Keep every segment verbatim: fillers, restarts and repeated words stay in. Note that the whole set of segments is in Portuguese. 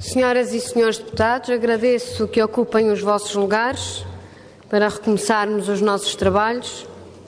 Senhoras e senhores deputados, agradeço que ocupem os vossos lugares para recomeçarmos os nossos trabalhos.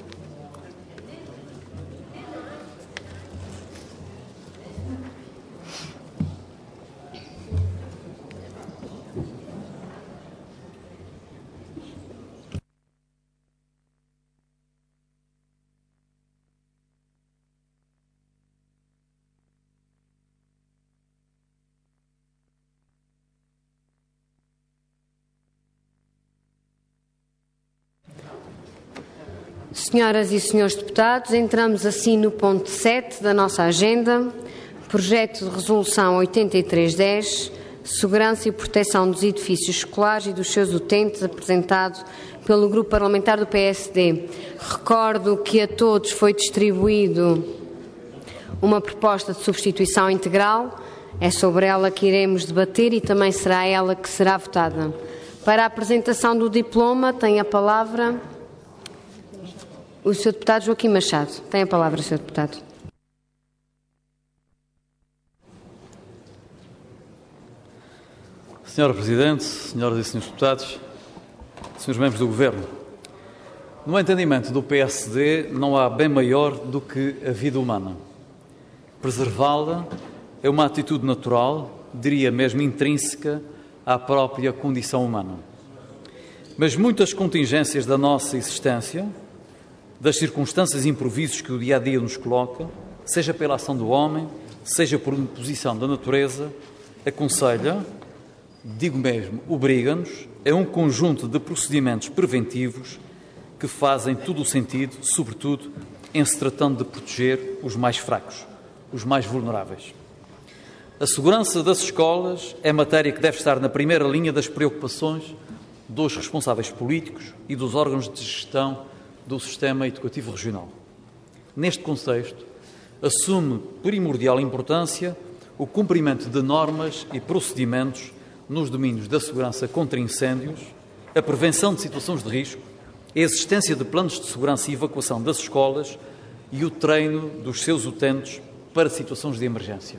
Senhoras e senhores deputados, entramos assim no ponto sete da nossa agenda, projeto de resolução oitenta e três dez, segurança e proteção dos edifícios escolares e dos seus utentes, apresentado pelo Grupo Parlamentar do P S D. Recordo que a todos foi distribuído uma proposta de substituição integral, é sobre ela que iremos debater e também será ela que será votada. Para a apresentação do diploma, tem a palavra o senhor Deputado Joaquim Machado. Tem a palavra, senhor Deputado. Senhora Presidente, senhoras e senhores deputados, senhores membros do Governo, no entendimento do P S D não há bem maior do que a vida humana. Preservá-la é uma atitude natural, diria mesmo intrínseca, à própria condição humana. Mas muitas contingências da nossa existência, das circunstâncias e improvisos que o dia-a-dia nos coloca, seja pela ação do homem, seja por imposição da natureza, aconselha, digo mesmo, obriga-nos a um conjunto de procedimentos preventivos que fazem todo o sentido, sobretudo em se tratando de proteger os mais fracos, os mais vulneráveis. A segurança das escolas é matéria que deve estar na primeira linha das preocupações dos responsáveis políticos e dos órgãos de gestão do sistema educativo regional. Neste contexto, assume primordial importância o cumprimento de normas e procedimentos nos domínios da segurança contra incêndios, a prevenção de situações de risco, a existência de planos de segurança e evacuação das escolas e o treino dos seus utentes para situações de emergência.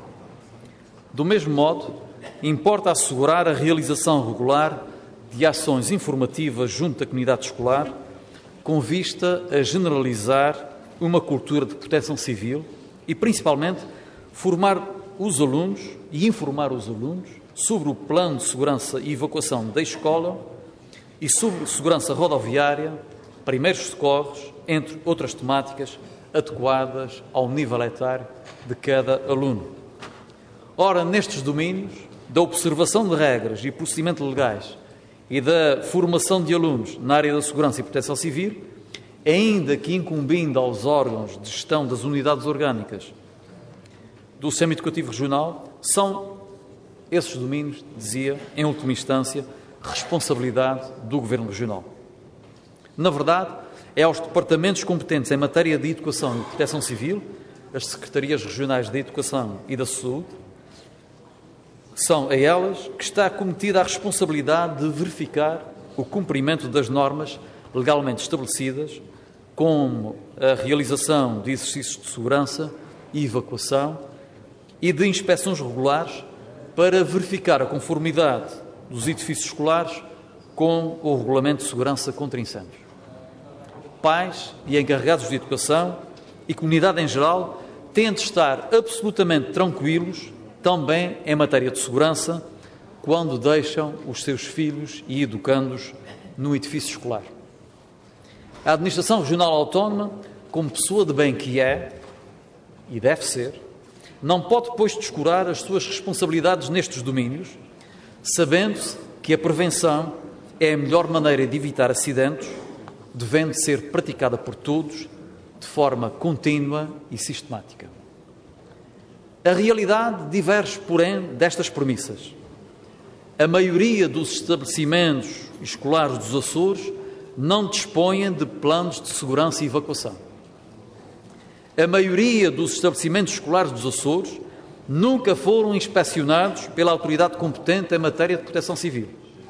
Do mesmo modo, importa assegurar a realização regular de ações informativas junto da comunidade escolar, com vista a generalizar uma cultura de proteção civil e, principalmente, formar os alunos e informar os alunos sobre o plano de segurança e evacuação da escola e sobre segurança rodoviária, primeiros socorros, entre outras temáticas adequadas ao nível etário de cada aluno. Ora, nestes domínios, da observação de regras e procedimentos legais e da formação de alunos na área da segurança e proteção civil, ainda que incumbindo aos órgãos de gestão das unidades orgânicas do Sistema Educativo Regional, são esses domínios, dizia, em última instância, responsabilidade do Governo Regional. Na verdade, é aos departamentos competentes em matéria de educação e proteção civil, as Secretarias Regionais de Educação e da Saúde, são a elas que está cometida a responsabilidade de verificar o cumprimento das normas legalmente estabelecidas, como a realização de exercícios de segurança e evacuação e de inspeções regulares para verificar a conformidade dos edifícios escolares com o Regulamento de Segurança contra Incêndios. Pais e encarregados de educação e comunidade em geral têm de estar absolutamente tranquilos também em matéria de segurança, quando deixam os seus filhos e educandos no edifício escolar. A Administração Regional Autónoma, como pessoa de bem que é, e deve ser, não pode, pois, descurar as suas responsabilidades nestes domínios, sabendo-se que a prevenção é a melhor maneira de evitar acidentes, devendo ser praticada por todos de forma contínua e sistemática. A realidade diverge, porém, destas premissas. A maioria dos estabelecimentos escolares dos Açores não dispõem de planos de segurança e evacuação. A maioria dos estabelecimentos escolares dos Açores nunca foram inspecionados pela autoridade competente em matéria de proteção civil.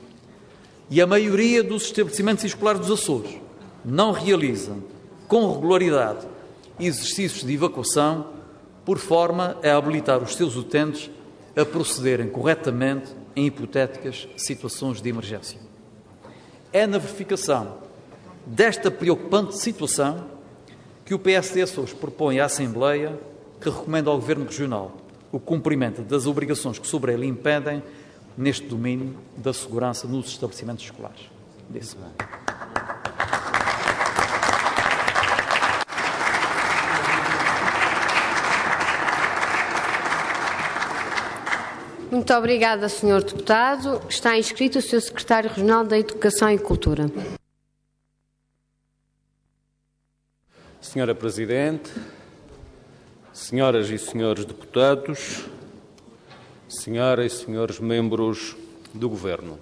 E a maioria dos estabelecimentos escolares dos Açores não realizam, com regularidade, exercícios de evacuação por forma a habilitar os seus utentes a procederem corretamente em hipotéticas situações de emergência. É na verificação desta preocupante situação que o P S D Açores propõe à Assembleia que recomenda ao Governo Regional o cumprimento das obrigações que sobre ele impedem neste domínio da segurança nos estabelecimentos escolares. Disse bem. Muito obrigada, senhor Deputado. Está inscrito o senhor Secretário Regional da Educação e Cultura. Senhora Presidente, senhoras e senhores deputados, senhoras e senhores membros do Governo.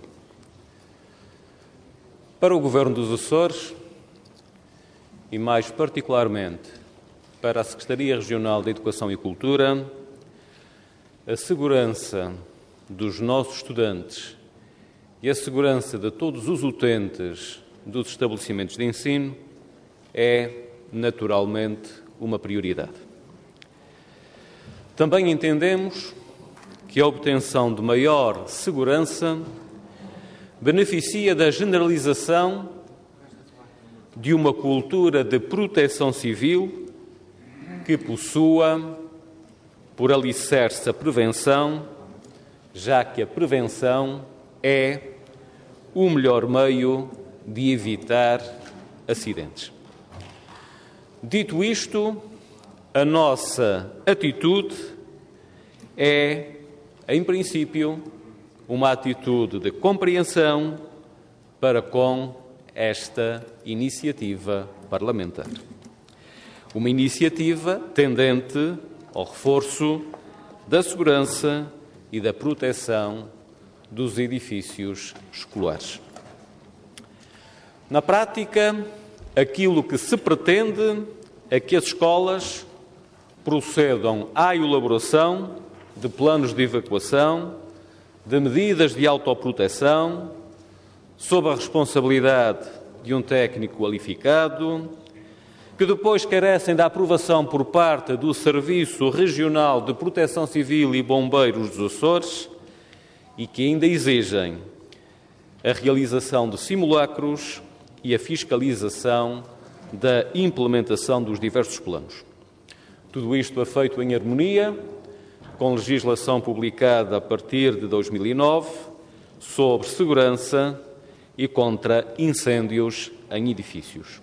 Para o Governo dos Açores, e mais particularmente para a Secretaria Regional da Educação e Cultura, a segurança dos nossos estudantes e a segurança de todos os utentes dos estabelecimentos de ensino é, naturalmente, uma prioridade. Também entendemos que a obtenção de maior segurança beneficia da generalização de uma cultura de proteção civil que possua por alicerce a prevenção, já que a prevenção é o melhor meio de evitar acidentes. Dito isto, a nossa atitude é, em princípio, uma atitude de compreensão para com esta iniciativa parlamentar. Uma iniciativa tendente ao reforço da segurança e da proteção dos edifícios escolares. Na prática, aquilo que se pretende é que as escolas procedam à elaboração de planos de evacuação, de medidas de autoproteção, sob a responsabilidade de um técnico qualificado, que depois carecem da aprovação por parte do Serviço Regional de Proteção Civil e Bombeiros dos Açores e que ainda exigem a realização de simulacros e a fiscalização da implementação dos diversos planos. Tudo isto é feito em harmonia com legislação publicada a partir de dois mil e nove sobre segurança e contra incêndios em edifícios.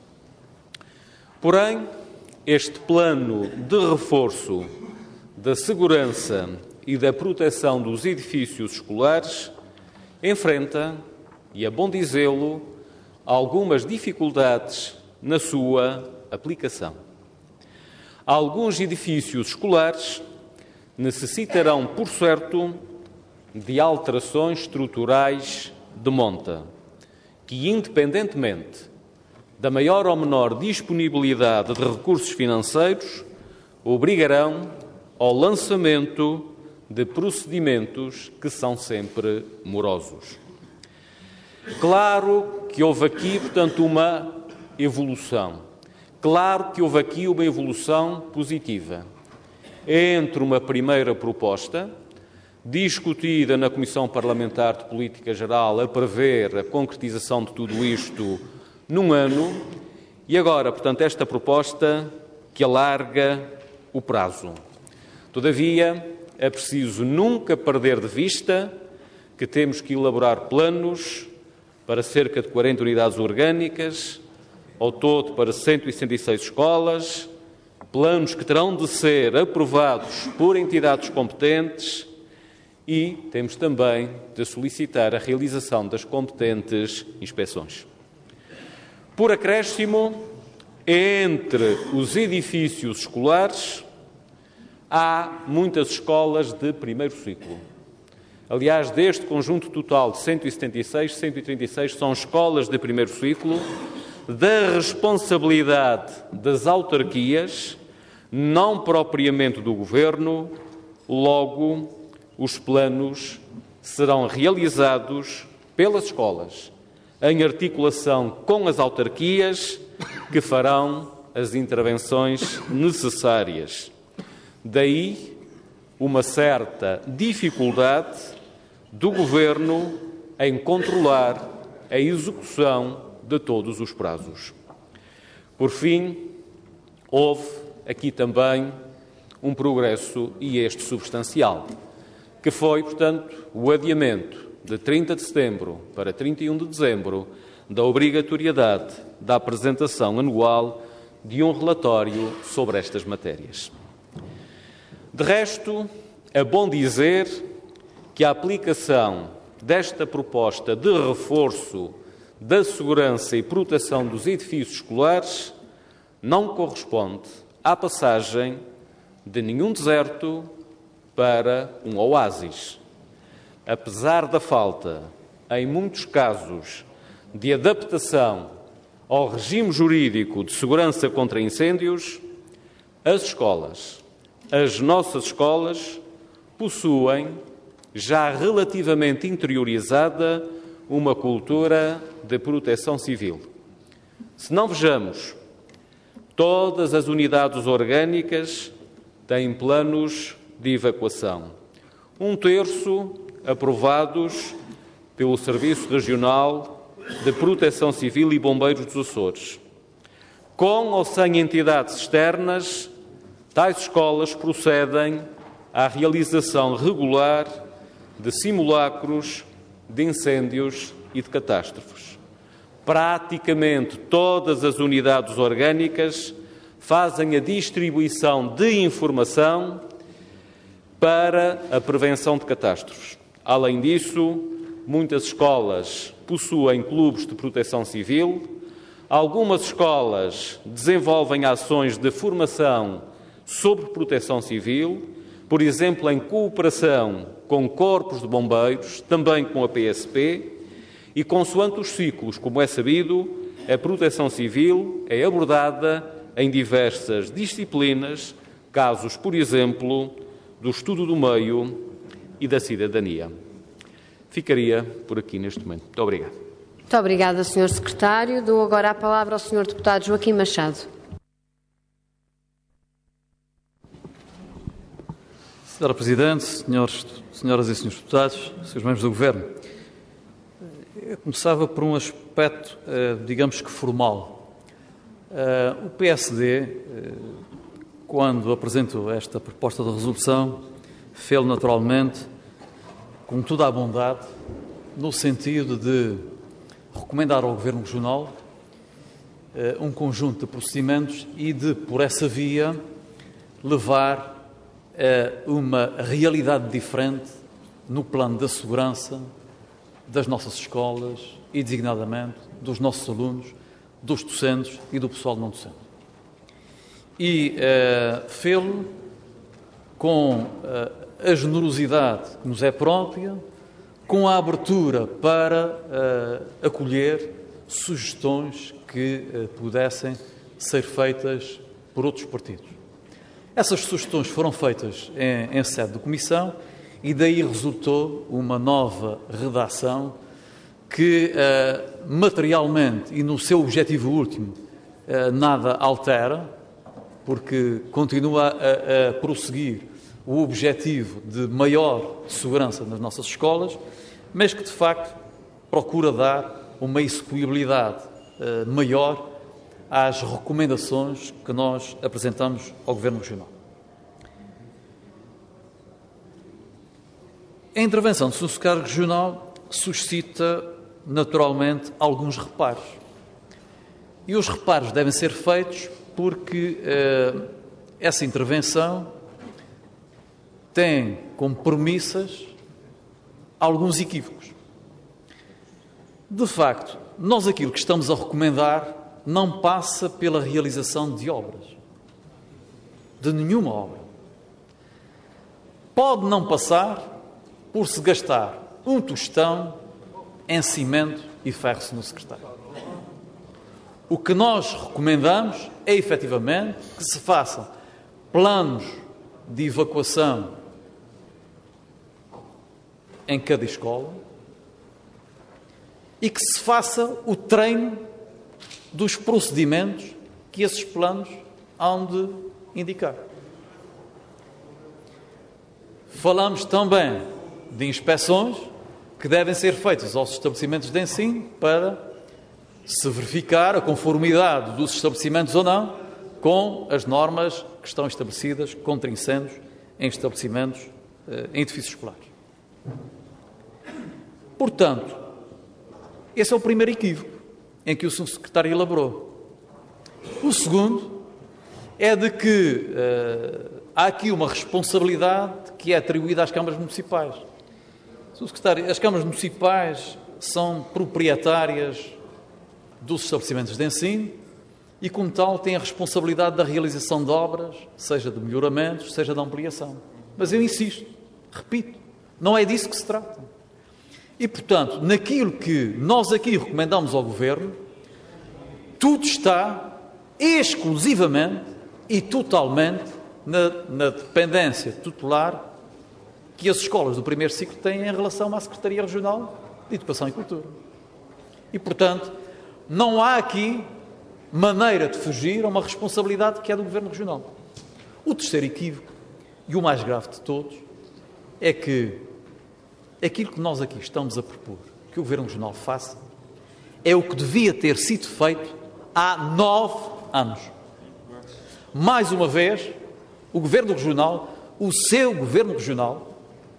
Porém, este plano de reforço da segurança e da proteção dos edifícios escolares enfrenta, e é bom dizê-lo, algumas dificuldades na sua aplicação. Alguns edifícios escolares necessitarão, por certo, de alterações estruturais de monta, que, independentemente da maior ou menor disponibilidade de recursos financeiros, obrigarão ao lançamento de procedimentos que são sempre morosos. Claro que houve aqui, portanto, uma evolução. Claro que houve aqui uma evolução positiva entre uma primeira proposta, discutida na Comissão Parlamentar de Política Geral, a prever a concretização de tudo isto num ano, e agora, portanto, esta proposta que alarga o prazo. Todavia, é preciso nunca perder de vista que temos que elaborar planos para cerca de quarenta unidades orgânicas, ao todo para cento e sessenta e seis escolas, planos que terão de ser aprovados por entidades competentes e temos também de solicitar a realização das competentes inspeções. Por acréscimo, entre os edifícios escolares, há muitas escolas de primeiro ciclo. Aliás, deste conjunto total de cento e setenta e seis, cento e trinta e seis são escolas de primeiro ciclo, da responsabilidade das autarquias, não propriamente do Governo, logo os planos serão realizados pelas escolas, em articulação com as autarquias, que farão as intervenções necessárias. Daí uma certa dificuldade do Governo em controlar a execução de todos os prazos. Por fim, houve aqui também um progresso, e este substancial, que foi, portanto, o adiamento de trinta de setembro para trinta e um de dezembro da obrigatoriedade da apresentação anual de um relatório sobre estas matérias. De resto, é bom dizer que a aplicação desta proposta de reforço da segurança e proteção dos edifícios escolares não corresponde à passagem de nenhum deserto para um oásis. Apesar da falta, em muitos casos, de adaptação ao regime jurídico de segurança contra incêndios, as escolas, as nossas escolas, possuem, já relativamente interiorizada, uma cultura de proteção civil. Se não vejamos, todas as unidades orgânicas têm planos de evacuação. Um terço aprovados pelo Serviço Regional de Proteção Civil e Bombeiros dos Açores. Com ou sem entidades externas, tais escolas procedem à realização regular de simulacros de incêndios e de catástrofes. Praticamente todas as unidades orgânicas fazem a distribuição de informação para a prevenção de catástrofes. Além disso, muitas escolas possuem clubes de proteção civil, algumas escolas desenvolvem ações de formação sobre proteção civil, por exemplo, em cooperação com corpos de bombeiros, também com a P S P, e consoante os ciclos, como é sabido, a proteção civil é abordada em diversas disciplinas, casos, por exemplo, do estudo do meio e da cidadania. Ficaria por aqui neste momento. Muito obrigado. Muito obrigada, senhor Secretário. Dou agora a palavra ao senhor Deputado Joaquim Machado. Senhora Presidente, senhores, senhoras e senhores deputados, senhores membros do Governo, eu começava por um aspecto, digamos que formal. O P S D, quando apresentou esta proposta de resolução, fez-lo naturalmente com toda a bondade, no sentido de recomendar ao Governo Regional um conjunto de procedimentos e de, por essa via, levar a uma realidade diferente no plano da segurança das nossas escolas e, designadamente, dos nossos alunos, dos docentes e do pessoal não docente. E uh, fê-lo com uh, a generosidade que nos é própria, com a abertura para uh, acolher sugestões que uh, pudessem ser feitas por outros partidos. Essas sugestões foram feitas em, em sede de comissão e daí resultou uma nova redação que uh, materialmente e no seu objetivo último uh, nada altera, porque continua a, a prosseguir o objetivo de maior segurança nas nossas escolas, mas que de facto procura dar uma execuibilidade uh, maior às recomendações que nós apresentamos ao Governo Regional. A intervenção do senhor Secretário Regional suscita, naturalmente, alguns reparos. E os reparos devem ser feitos porque uh, essa intervenção tem como premissas alguns equívocos. De facto, nós aquilo que estamos a recomendar não passa pela realização de obras, de nenhuma obra. Pode não passar por se gastar um tostão em cimento e ferro, senhor Secretário. O que nós recomendamos é, efetivamente, que se façam planos de evacuação em cada escola e que se faça o treino dos procedimentos que esses planos hão de indicar. falamos também de inspeções que devem ser feitas aos estabelecimentos de ensino para se verificar a conformidade dos estabelecimentos ou não com as normas que estão estabelecidas contra incêndios em estabelecimentos, em edifícios escolares. Portanto, esse é o primeiro equívoco em que o senhor Secretário elaborou. O segundo é de que uh, há aqui uma responsabilidade que é atribuída às câmaras municipais. senhor Secretário, as câmaras municipais são proprietárias dos estabelecimentos de ensino e, como tal, têm a responsabilidade da realização de obras, seja de melhoramentos, seja de ampliação. Mas eu insisto, repito, não é disso que se trata. E, portanto, naquilo que nós aqui recomendamos ao Governo, tudo está exclusivamente e totalmente na, na dependência tutelar que as escolas do primeiro ciclo têm em relação à Secretaria Regional de Educação e Cultura. E, portanto, não há aqui maneira de fugir a uma responsabilidade que é do Governo Regional. O terceiro equívoco, e o mais grave de todos, é que aquilo que nós aqui estamos a propor que o Governo Regional faça é o que devia ter sido feito há nove anos. Mais uma vez, o Governo Regional, o seu Governo Regional,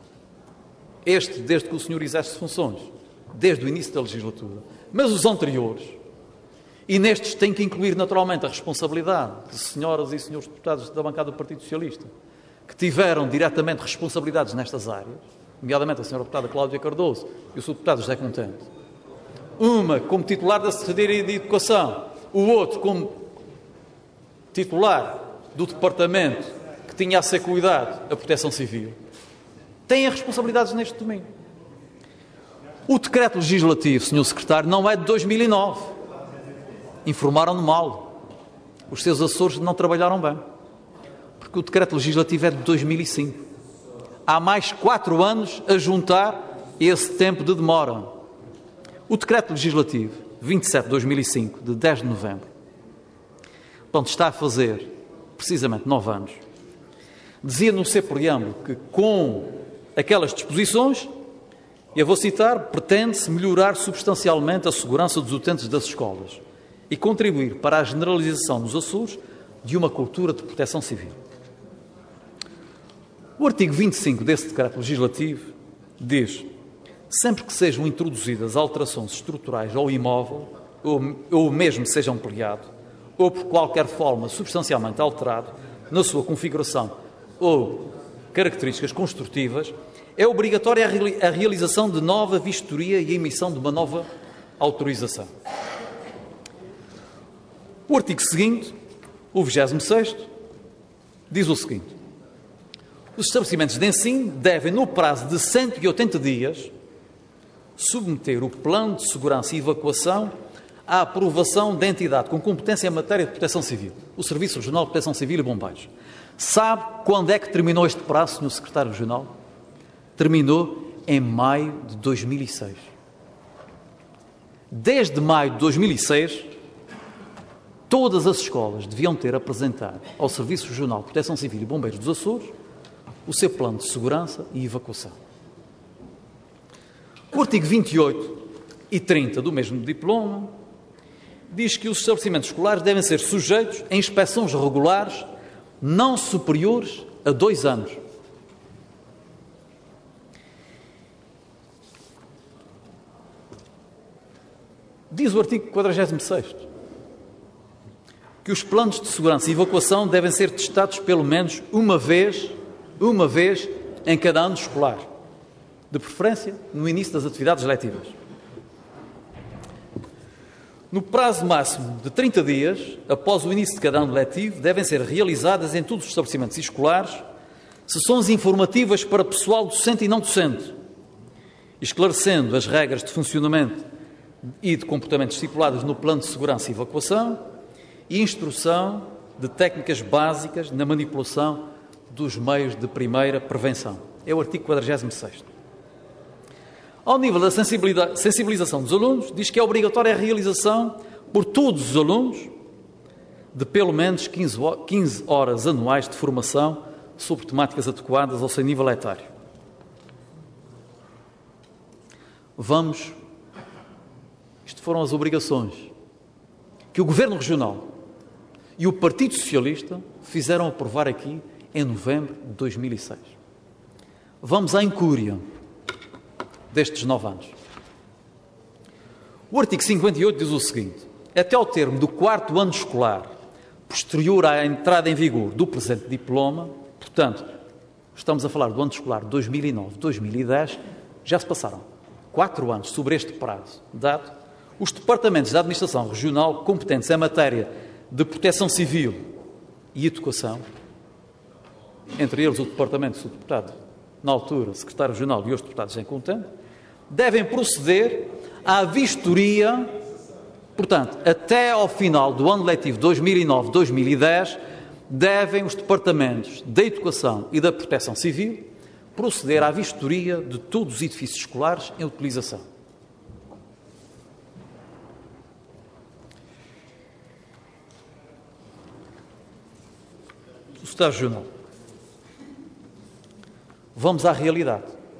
este desde que o senhor exerce funções, desde o início da legislatura, mas os anteriores, e nestes tem que incluir naturalmente a responsabilidade de senhoras e senhores deputados da bancada do Partido Socialista, que tiveram diretamente responsabilidades nestas áreas, nomeadamente a senhora deputada Cláudia Cardoso e o senhor deputado José Contente. Uma como titular da Secretaria de Educação, o outro como titular do departamento que tinha a ser cuidado a Proteção Civil, têm responsabilidades neste domingo. O decreto legislativo, senhor Secretário, não é de dois mil e nove. Informaram-no mal. Os seus assessores não trabalharam bem. Porque o decreto legislativo é de dois mil e cinco. Há mais quatro anos a juntar esse tempo de demora. O decreto legislativo vinte e sete de dois mil e cinco, de dez de novembro, portanto, está a fazer precisamente nove anos, dizia no seu preâmbulo que com aquelas disposições, eu vou citar, pretende-se melhorar substancialmente a segurança dos utentes das escolas e contribuir para a generalização nos Açores de uma cultura de proteção civil. O artigo vinte e cinco desse decreto legislativo diz: sempre que sejam introduzidas alterações estruturais ao imóvel, ou, ou mesmo seja ampliado, ou por qualquer forma substancialmente alterado na sua configuração ou características construtivas, é obrigatória a realização de nova vistoria e a emissão de uma nova autorização. O artigo seguinte, o vigésimo sexto, diz o seguinte: os estabelecimentos de ensino devem, no prazo de cento e oitenta dias, submeter o plano de segurança e evacuação à aprovação da entidade com competência em matéria de proteção civil, o Serviço Regional de Proteção Civil e Bombeiros. Sabe quando é que terminou este prazo, senhor Secretário Regional? Terminou em maio de dois mil e seis. Desde maio de dois mil e seis, todas as escolas deviam ter apresentado ao Serviço Regional de Proteção Civil e Bombeiros dos Açores o seu plano de segurança e evacuação. O artigo vinte e oito e trinta do mesmo diploma diz que os estabelecimentos escolares devem ser sujeitos a inspeções regulares não superiores a dois anos. Diz o artigo quadragésimo sexto que os planos de segurança e evacuação devem ser testados pelo menos uma vez, uma vez em cada ano escolar, de preferência no início das atividades letivas. No prazo máximo de trinta dias, após o início de cada ano letivo, devem ser realizadas em todos os estabelecimentos escolares sessões informativas para pessoal docente e não docente, esclarecendo as regras de funcionamento e de comportamento estipuladas no plano de segurança e evacuação e instrução de técnicas básicas na manipulação dos meios de primeira prevenção. É o artigo quadragésimo sexto. Ao nível da sensibilização dos alunos, diz que é obrigatória a realização por todos os alunos de pelo menos quinze horas anuais de formação sobre temáticas adequadas ao seu nível etário. vamos... Isto foram as obrigações que o Governo Regional e o Partido Socialista fizeram aprovar aqui em novembro de dois mil e seis. Vamos à incúria destes nove anos. O artigo cinquenta e oito diz o seguinte: até ao termo do quarto ano escolar posterior à entrada em vigor do presente diploma, portanto, estamos a falar do ano escolar dois mil e nove, dois mil e dez, já se passaram quatro anos sobre este prazo dado, os departamentos da Administração Regional competentes em matéria de proteção civil e educação, entre eles o Departamento do Deputado, na altura, Secretário Regional e os deputados em contente, devem proceder à vistoria, portanto, até ao final do ano letivo dois mil e nove, dois mil e dez, devem os departamentos da Educação e da Proteção Civil proceder à vistoria de todos os edifícios escolares em utilização. O Secretário Regional. Vamos à realidade.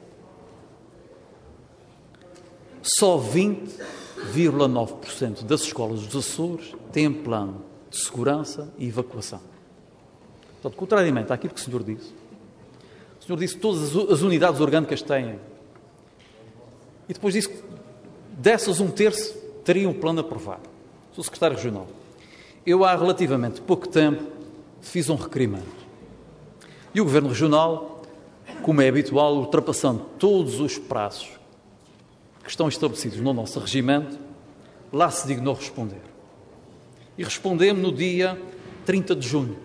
Só vinte vírgula nove por cento das escolas dos Açores têm plano de segurança e evacuação. Portanto, contrariamente àquilo que o senhor disse, o senhor disse que todas as unidades orgânicas têm. E depois disse que dessas um terço teriam um plano aprovado. Sou secretário regional. Eu, há relativamente pouco tempo, fiz um requerimento. E o Governo Regional, como é habitual, ultrapassando todos os prazos que estão estabelecidos no nosso regimento, lá se dignou responder. E respondeu-me no dia trinta de junho.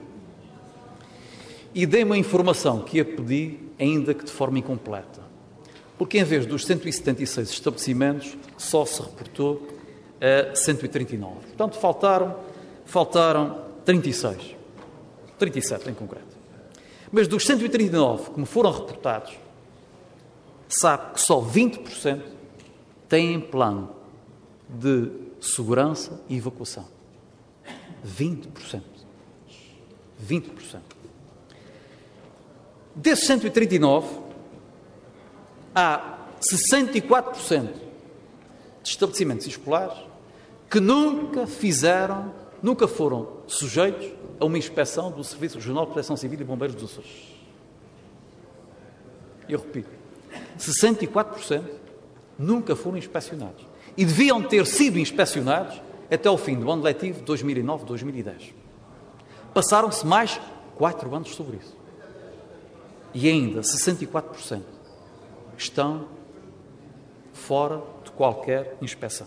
E dei-me a informação que a pedi, ainda que de forma incompleta. Porque em vez dos cento e setenta e seis estabelecimentos, só se reportou a cento e trinta e nove. Portanto, faltaram, faltaram trinta e seis. trinta e sete em concreto. Mas dos cento e trinta e nove que me foram reportados, sabe que só vinte por cento têm plano de segurança e evacuação. vinte por cento. vinte por cento. Desses cento e trinta e nove, há sessenta e quatro por cento de estabelecimentos escolares que nunca fizeram, nunca foram sujeitos a uma inspeção do Serviço Regional de Proteção Civil e Bombeiros dos Açores. Eu repito, sessenta e quatro por cento nunca foram inspecionados. E deviam ter sido inspecionados até ao fim do ano letivo dois mil e nove, dois mil e dez. Passaram-se mais quatro anos sobre isso. E ainda sessenta e quatro por cento estão fora de qualquer inspeção.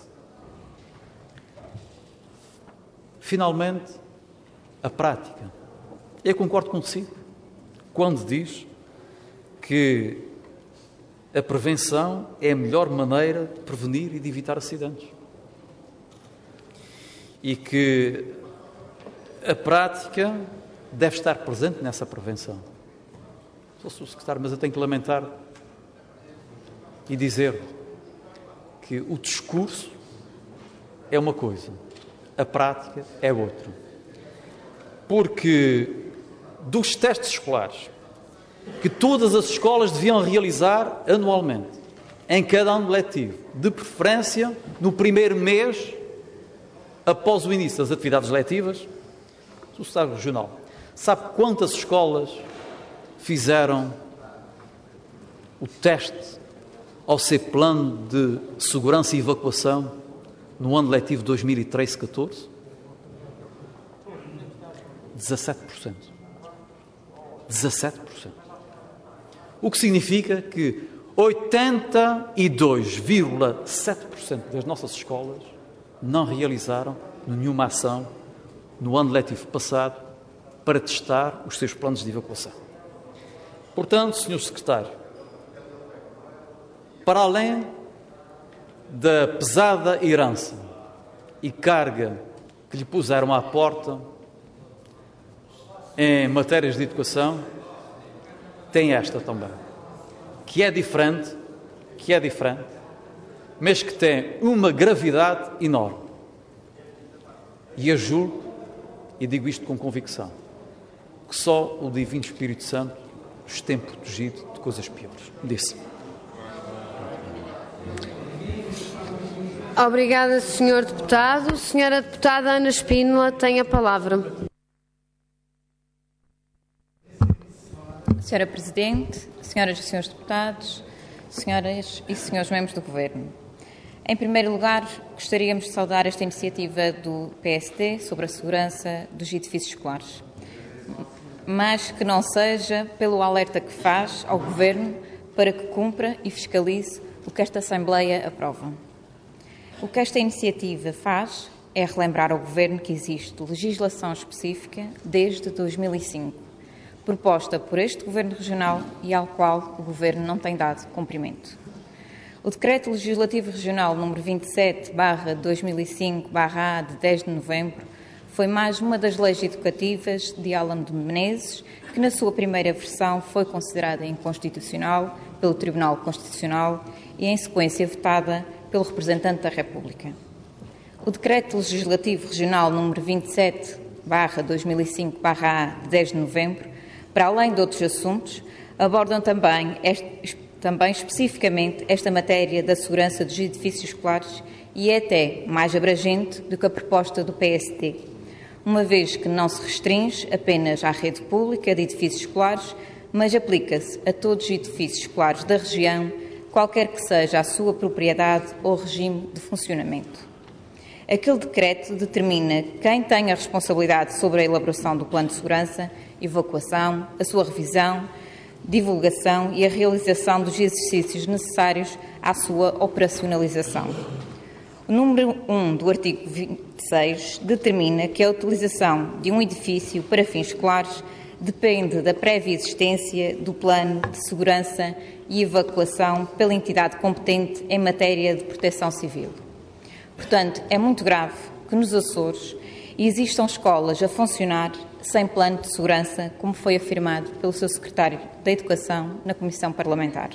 Finalmente, a prática. Eu concordo consigo quando diz que a prevenção é a melhor maneira de prevenir e de evitar acidentes. E que a prática deve estar presente nessa prevenção. Sou secretário, mas eu tenho que lamentar e dizer que o discurso é uma coisa, a prática é outra. Porque dos testes escolares que todas as escolas deviam realizar anualmente, em cada ano letivo, de preferência no primeiro mês após o início das atividades letivas, o secretário regional sabe quantas escolas fizeram o teste ao seu plano de segurança e evacuação no ano letivo dois mil e treze, catorze? dezassete por cento. dezassete por cento. O que significa que oitenta e dois vírgula sete por cento das nossas escolas não realizaram nenhuma ação no ano letivo passado para testar os seus planos de evacuação. Portanto, senhor secretário, para além da pesada herança e carga que lhe puseram à porta em matérias de educação, tem esta também, que é diferente, que é diferente, mas que tem uma gravidade enorme. E eu julgo, e digo isto com convicção, que só o Divino Espírito Santo os tem protegido de coisas piores. Disse. Obrigada, senhor Deputado. Senhora Deputada Ana Spínola tem a palavra. Senhora Presidente, senhoras e senhores deputados, senhoras e senhores membros do Governo. Em primeiro lugar, gostaríamos de saudar esta iniciativa do P S D sobre a segurança dos edifícios escolares, mas que não seja pelo alerta que faz ao Governo para que cumpra e fiscalize o que esta Assembleia aprova. O que esta iniciativa faz é relembrar ao Governo que existe legislação específica desde dois mil e cinco, proposta por este Governo Regional e ao qual o Governo não tem dado cumprimento. O Decreto Legislativo Regional número vinte e sete barra dois mil e cinco barra A de dez de novembro foi mais uma das leis educativas de Alan de Menezes, que na sua primeira versão foi considerada inconstitucional pelo Tribunal Constitucional e, em sequência, votada pelo representante da República. O Decreto Legislativo Regional número vinte e sete barra dois mil e cinco barra A de dez de novembro, para além de outros assuntos, abordam também, este, também especificamente esta matéria da segurança dos edifícios escolares e é até mais abrangente do que a proposta do P S D, uma vez que não se restringe apenas à rede pública de edifícios escolares, mas aplica-se a todos os edifícios escolares da região, qualquer que seja a sua propriedade ou regime de funcionamento. Aquele decreto determina quem tem a responsabilidade sobre a elaboração do plano de segurança, evacuação, a sua revisão, divulgação e a realização dos exercícios necessários à sua operacionalização. O número um do artigo vinte e seis determina que a utilização de um edifício para fins escolares depende da prévia existência do plano de segurança e evacuação pela entidade competente em matéria de proteção civil. Portanto, é muito grave que nos Açores existam escolas a funcionar sem plano de segurança, como foi afirmado pelo seu secretário da Educação na Comissão Parlamentar.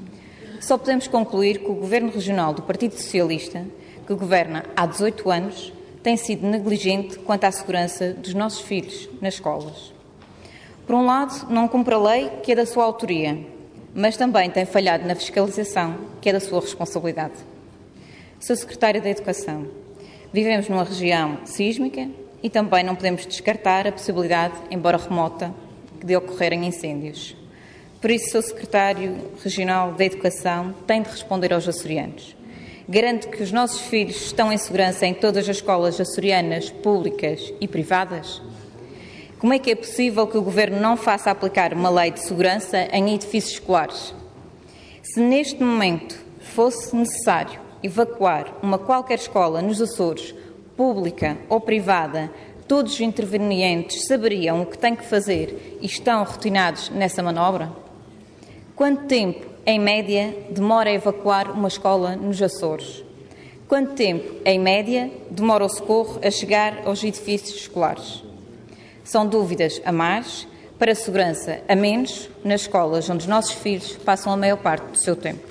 Só podemos concluir que o Governo Regional do Partido Socialista, que governa há dezoito anos, tem sido negligente quanto à segurança dos nossos filhos nas escolas. Por um lado, não cumpre a lei, que é da sua autoria, mas também tem falhado na fiscalização, que é da sua responsabilidade. Seu secretário da Educação, vivemos numa região sísmica e também não podemos descartar a possibilidade, embora remota, de ocorrerem incêndios. Por isso, seu secretário regional da Educação tem de responder aos açorianos. Garante que os nossos filhos estão em segurança em todas as escolas açorianas, públicas e privadas? Como é que é possível que o Governo não faça aplicar uma lei de segurança em edifícios escolares? Se neste momento fosse necessário evacuar uma qualquer escola nos Açores, pública ou privada, todos os intervenientes saberiam o que têm que fazer e estão rotinados nessa manobra? Quanto tempo, em média, demora a evacuar uma escola nos Açores? Quanto tempo, em média, demora o socorro a chegar aos edifícios escolares? São dúvidas a mais para a segurança a menos nas escolas onde os nossos filhos passam a maior parte do seu tempo.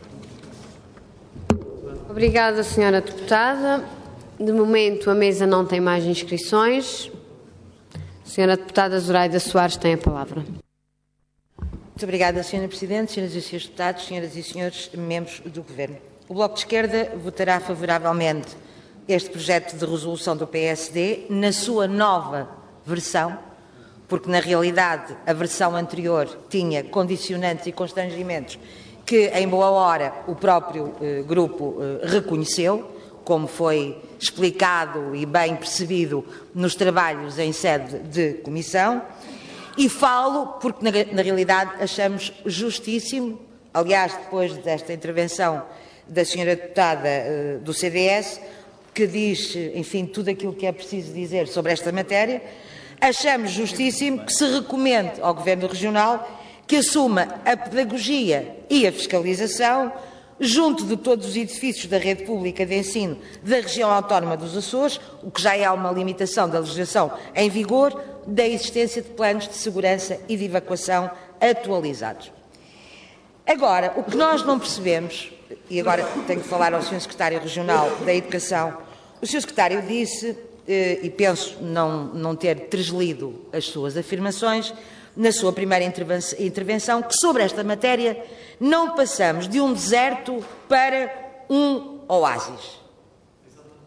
Obrigada, senhora Deputada. De momento, a mesa não tem mais inscrições. A senhora Deputada Zoraida Soares tem a palavra. Muito obrigada, senhora Presidente, senhoras e senhores deputados, senhoras e senhores membros do Governo. O Bloco de Esquerda votará favoravelmente este projeto de resolução do P S D na sua nova versão, porque, na realidade, a versão anterior tinha condicionantes e constrangimentos que, em boa hora, o próprio eh, grupo eh, reconheceu, como foi explicado e bem percebido nos trabalhos em sede de comissão, e falo porque, na, na realidade, achamos justíssimo, aliás, depois desta intervenção da senhora deputada eh, do C D S, que diz, enfim, tudo aquilo que é preciso dizer sobre esta matéria, achamos justíssimo que se recomende ao Governo Regional que assuma a pedagogia e a fiscalização junto de todos os edifícios da rede pública de ensino da região autónoma dos Açores, o que já é uma limitação da legislação em vigor, da existência de planos de segurança e de evacuação atualizados. Agora, o que nós não percebemos, e agora tenho de falar ao senhor Secretário Regional da Educação, o senhor Secretário disse, e penso não, não ter translido as suas afirmações, na sua primeira intervenção, que sobre esta matéria não passamos de um deserto para um oásis.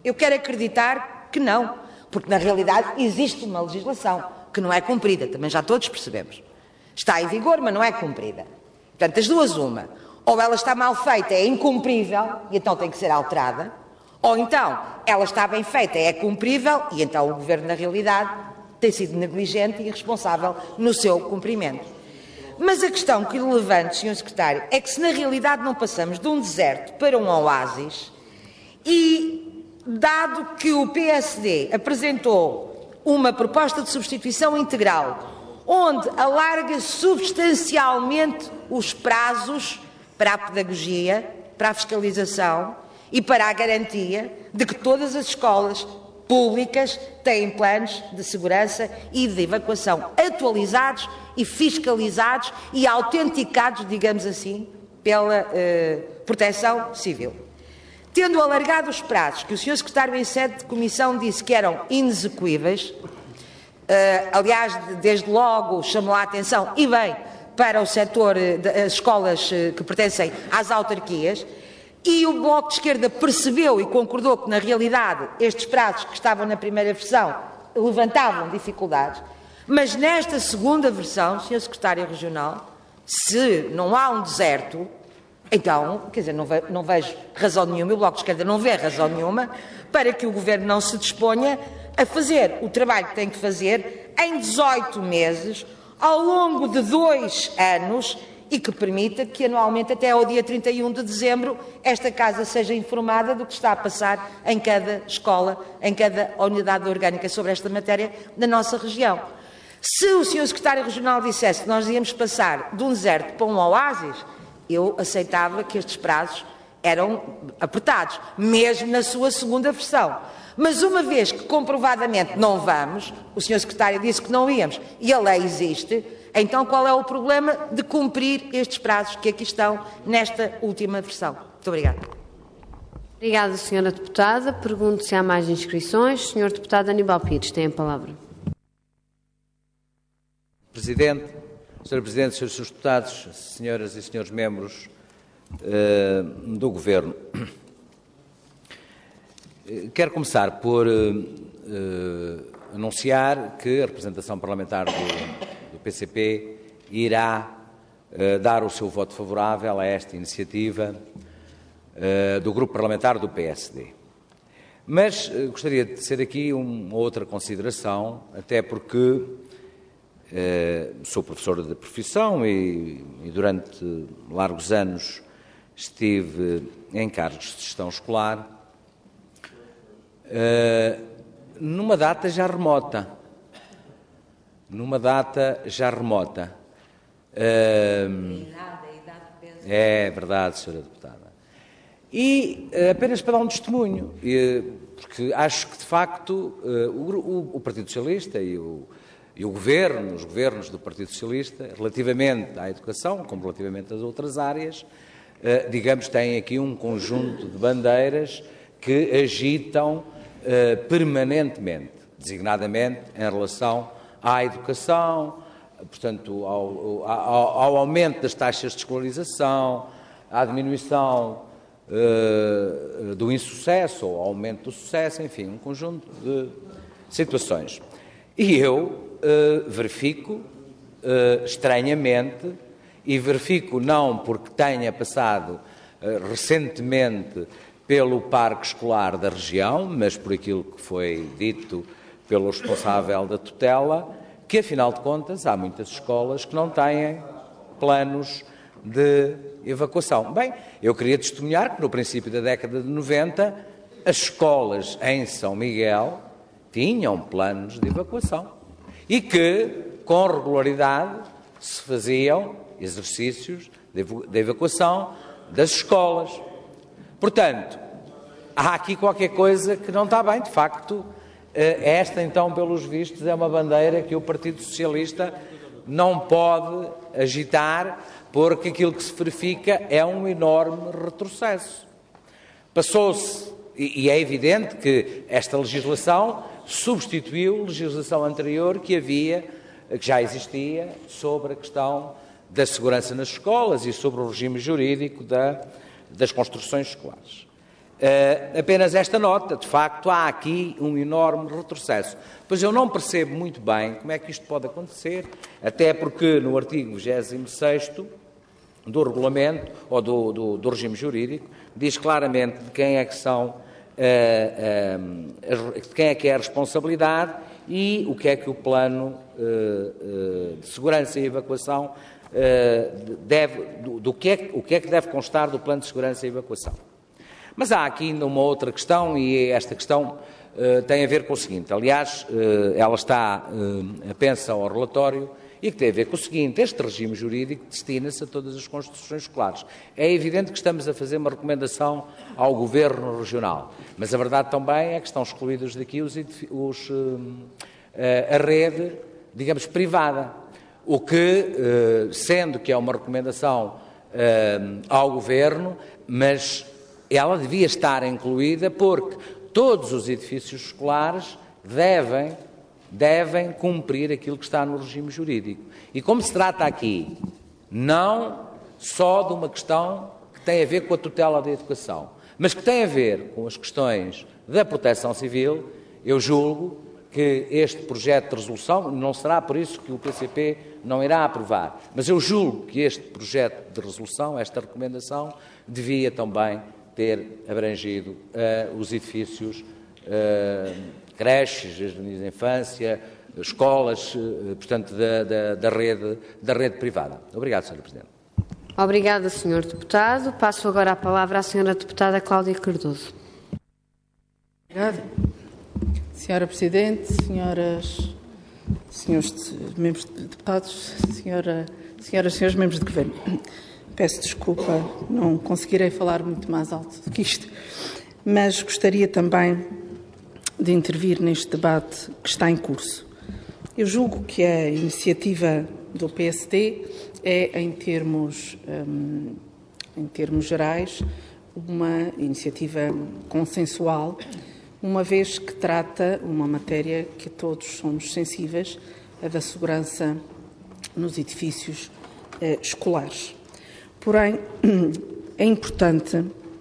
Eu quero acreditar que não, porque na realidade existe uma legislação que não é cumprida, também já todos percebemos. Está em vigor, mas não é cumprida. Portanto, as duas uma, ou ela está mal feita, é incumprível e então tem que ser alterada, ou então ela está bem feita, é cumprível e então o Governo na realidade tem sido negligente e irresponsável no seu cumprimento. Mas a questão que lhe levanto, senhor Secretário, é que se na realidade não passamos de um deserto para um oásis e, dado que o P S D apresentou uma proposta de substituição integral onde alarga substancialmente os prazos para a pedagogia, para a fiscalização e para a garantia de que todas as escolas públicas têm planos de segurança e de evacuação atualizados e fiscalizados e autenticados, digamos assim, pela eh, Proteção Civil. Tendo alargado os prazos que o senhor Secretário em sede de comissão disse que eram inexecuíveis, Uh, aliás, desde logo chamou a atenção, e bem, para o setor das escolas uh, que pertencem às autarquias, e o Bloco de Esquerda percebeu e concordou que, na realidade, estes prazos que estavam na primeira versão levantavam dificuldades, mas nesta segunda versão, senhor Secretário Regional, se não há um deserto, então, quer dizer, não, ve não vejo razão nenhuma, e o Bloco de Esquerda não vê razão nenhuma, para que o Governo não se disponha a fazer o trabalho que tem que fazer em dezoito meses, ao longo de dois anos, e que permita que anualmente, até ao dia trinta e um de dezembro, esta Casa seja informada do que está a passar em cada escola, em cada unidade orgânica sobre esta matéria na nossa região. Se o senhor Secretário Regional dissesse que nós íamos passar de um deserto para um oásis, eu aceitava que estes prazos eram apertados, mesmo na sua segunda versão. Mas uma vez que comprovadamente não vamos, o senhor Secretário disse que não íamos e a lei existe, então qual é o problema de cumprir estes prazos que aqui estão nesta última versão? Muito obrigada. Obrigada, senhora Deputada. Pergunto se há mais inscrições. senhor Deputado Aníbal Pires tem a palavra. Presidente, senhor Presidente, senhores Deputados, senhoras e senhores membros uh, do Governo. Quero começar por uh, uh, anunciar que a representação parlamentar do, do P C P irá uh, dar o seu voto favorável a esta iniciativa uh, do Grupo Parlamentar do P S D. Mas uh, gostaria de ter aqui uma outra consideração, até porque uh, sou professor de profissão e, e durante largos anos estive em cargos de gestão escolar. Uh, numa data já remota, numa data já remota. Uh, é verdade, senhora Deputada. E uh, apenas para dar um testemunho, uh, porque acho que de facto uh, o, o Partido Socialista e o, e o Governo, os governos do Partido Socialista, relativamente à educação, como relativamente às outras áreas, uh, digamos, têm aqui um conjunto de bandeiras que agitam Uh, permanentemente, designadamente em relação à educação, portanto, ao, ao, ao aumento das taxas de escolarização, à diminuição uh, do insucesso ou ao aumento do sucesso, enfim, um conjunto de situações. E eu uh, verifico uh, estranhamente, e verifico não porque tenha passado uh, recentemente pelo parque escolar da região, mas por aquilo que foi dito pelo responsável da tutela, que, afinal de contas, há muitas escolas que não têm planos de evacuação. Bem, eu queria testemunhar que, no princípio da década de noventa, as escolas em São Miguel tinham planos de evacuação e que, com regularidade, se faziam exercícios de evacuação das escolas. Portanto, há aqui qualquer coisa que não está bem. De facto, esta, então, pelos vistos, é uma bandeira que o Partido Socialista não pode agitar, porque aquilo que se verifica é um enorme retrocesso. Passou-se, e é evidente que esta legislação substituiu legislação anterior que havia, que já existia, sobre a questão da segurança nas escolas e sobre o regime jurídico da das construções escolares. Uh, apenas esta nota, de facto, há aqui um enorme retrocesso. Pois eu não percebo muito bem como é que isto pode acontecer, até porque no artigo vigésimo sexto do regulamento, ou do, do, do regime jurídico, diz claramente de quem é que são, uh, uh, de quem é que é a responsabilidade e o que é que o plano uh, uh, de segurança e evacuação uh, deve, do, do que é, o que é que deve constar do plano de segurança e evacuação. Mas há aqui ainda uma outra questão, e esta questão uh, tem a ver com o seguinte. Aliás, uh, ela está uh, apensa ao relatório e que tem a ver com o seguinte. Este regime jurídico destina-se a todas as construções escolares. É evidente que estamos a fazer uma recomendação ao Governo Regional, mas a verdade também é que estão excluídos daqui os, os, uh, a rede, digamos, privada. O que, uh, sendo que é uma recomendação uh, ao Governo, mas ela devia estar incluída porque todos os edifícios escolares devem, devem cumprir aquilo que está no regime jurídico. E como se trata aqui não só de uma questão que tem a ver com a tutela da educação, mas que tem a ver com as questões da proteção civil, eu julgo que este projeto de resolução, não será por isso que o P C P não irá aprovar, mas eu julgo que este projeto de resolução, esta recomendação, devia também ter abrangido uh, os edifícios, uh, creches, jardins de infância, escolas, uh, portanto, da, da, da, rede, da rede privada. Obrigado, senhora Presidente. Obrigada, senhor Deputado. Passo agora a palavra à senhora Deputada Cláudia Cardoso. Obrigada. Senhora Presidente, senhoras, senhores membros de deputados, senhora, senhoras e senhores membros de Governo. Peço desculpa, não conseguirei falar muito mais alto do que isto, mas gostaria também de intervir neste debate que está em curso. Eu julgo que a iniciativa do P S D é, em termos, um, em termos gerais, uma iniciativa consensual, uma vez que trata uma matéria que todos somos sensíveis, a da segurança nos edifícios eh, escolares. Porém, é importante,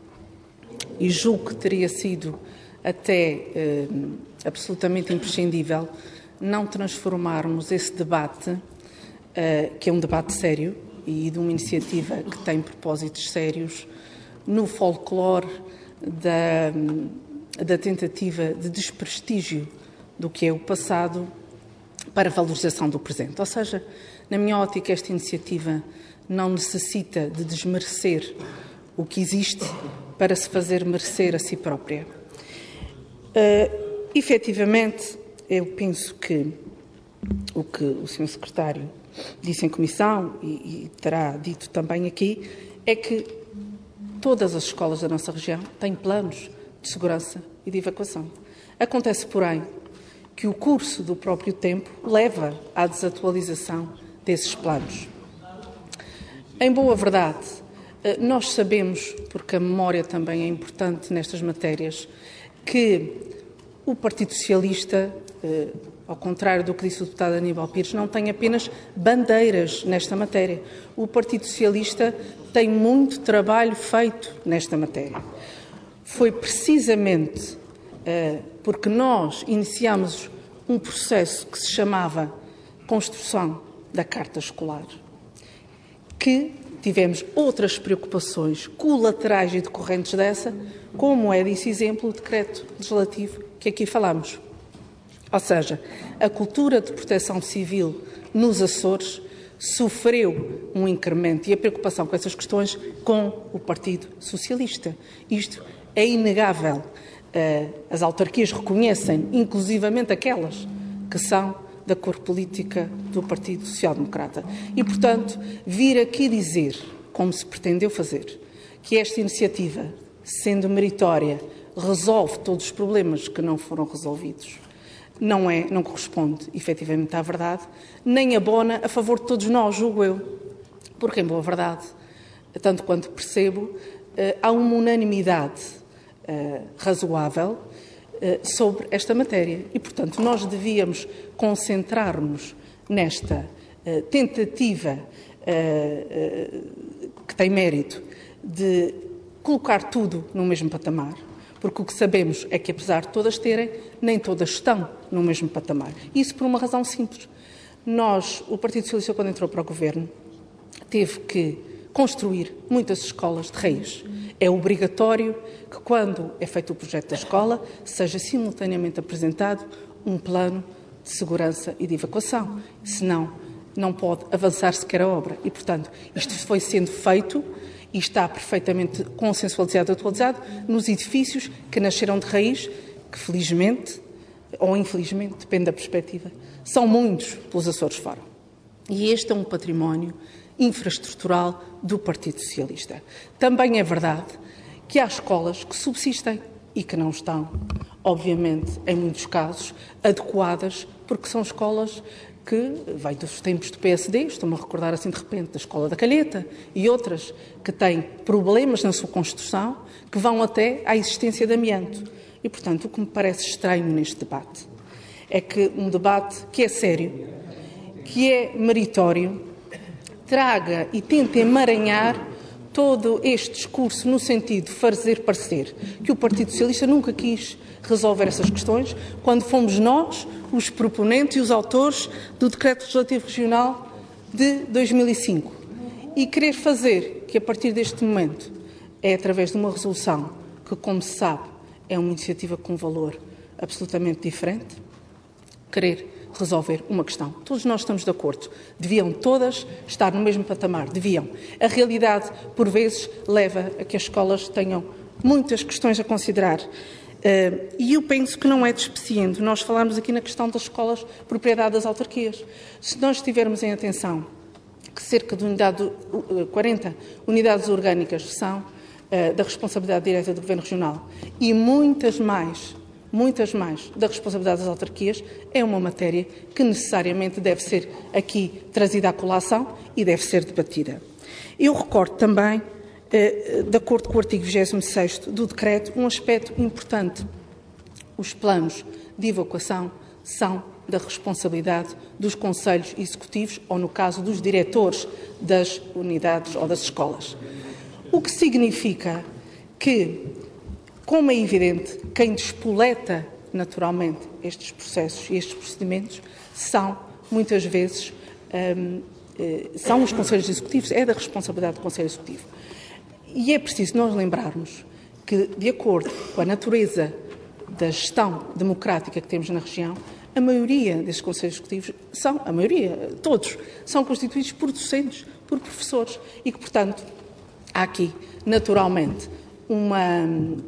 e julgo que teria sido até eh, absolutamente imprescindível, não transformarmos esse debate, eh, que é um debate sério e de uma iniciativa que tem propósitos sérios, no folclore da, da tentativa de desprestígio do que é o passado para a valorização do presente. Ou seja, na minha ótica, esta iniciativa não necessita de desmerecer o que existe para se fazer merecer a si própria. Uh, efetivamente, eu penso que o que o senhor Secretário disse em comissão e, e terá dito também aqui é que todas as escolas da nossa região têm planos de segurança e de evacuação. Acontece, porém, que o curso do próprio tempo leva à desatualização desses planos. Em boa verdade, nós sabemos, porque a memória também é importante nestas matérias, que o Partido Socialista, ao contrário do que disse o deputado Aníbal Pires, não tem apenas bandeiras nesta matéria. O Partido Socialista tem muito trabalho feito nesta matéria. Foi precisamente porque nós iniciámos um processo que se chamava Construção da Carta Escolar, que tivemos outras preocupações colaterais e decorrentes dessa, como é desse exemplo o decreto legislativo que aqui falamos. Ou seja, a cultura de proteção civil nos Açores sofreu um incremento e a preocupação com essas questões com o Partido Socialista. Isto é inegável. As autarquias reconhecem, inclusivamente aquelas que são da cor política do Partido Social Democrata. E, portanto, vir aqui dizer, como se pretendeu fazer, que esta iniciativa, sendo meritória, resolve todos os problemas que não foram resolvidos, não é, não corresponde efetivamente à verdade, nem abona a favor de todos nós, julgo eu. Porque, em boa verdade, tanto quanto percebo, há uma unanimidade razoável sobre esta matéria. E, portanto, nós devíamos concentrar-nos nesta uh, tentativa uh, uh, que tem mérito de colocar tudo no mesmo patamar, porque o que sabemos é que, apesar de todas terem, nem todas estão no mesmo patamar. Isso por uma razão simples. Nós, o Partido Socialista, quando entrou para o Governo, teve que construir muitas escolas de raiz. É obrigatório que, quando é feito o projeto da escola, seja simultaneamente apresentado um plano de segurança e de evacuação. Senão, não pode avançar sequer a obra. E, portanto, isto foi sendo feito e está perfeitamente consensualizado e atualizado nos edifícios que nasceram de raiz, que felizmente, ou infelizmente, depende da perspectiva, são muitos pelos Açores fora. E este é um património infraestrutural do Partido Socialista. Também é verdade que há escolas que subsistem e que não estão, obviamente, em muitos casos, adequadas, porque são escolas que vêm dos tempos do P S D, estou-me a recordar assim de repente da Escola da Calheta e outras que têm problemas na sua construção, que vão até à existência de amianto. E, portanto, o que me parece estranho neste debate é que um debate que é sério, que é meritório, traga e tente emaranhar todo este discurso no sentido de fazer parecer que o Partido Socialista nunca quis resolver essas questões, quando fomos nós os proponentes e os autores do Decreto Legislativo Regional de dois mil e cinco. E querer fazer que, a partir deste momento, é através de uma resolução que, como se sabe, é uma iniciativa com valor absolutamente diferente, querer resolver uma questão. Todos nós estamos de acordo. Deviam todas estar no mesmo patamar. Deviam. A realidade, por vezes, leva a que as escolas tenham muitas questões a considerar. Uh, e eu penso que não é despeciendo. Nós falámos aqui na questão das escolas propriedade das autarquias. Se nós tivermos em atenção que cerca de unidade, uh, quarenta unidades orgânicas são uh, da responsabilidade direta do Governo Regional e muitas mais, muitas mais da responsabilidade das autarquias, é uma matéria que necessariamente deve ser aqui trazida à colação e deve ser debatida. Eu recordo também, de acordo com o artigo vigésimo sexto do decreto, um aspecto importante. Os planos de evacuação são da responsabilidade dos conselhos executivos ou, no caso, dos diretores das unidades ou das escolas. O que significa que, como é evidente, quem despoleta naturalmente estes processos e estes procedimentos são, muitas vezes, hum, são os conselhos executivos, é da responsabilidade do Conselho Executivo. E é preciso nós lembrarmos que, de acordo com a natureza da gestão democrática que temos na região, a maioria desses conselhos executivos são, a maioria, todos, são constituídos por docentes, por professores e que, portanto, há aqui, naturalmente, uma,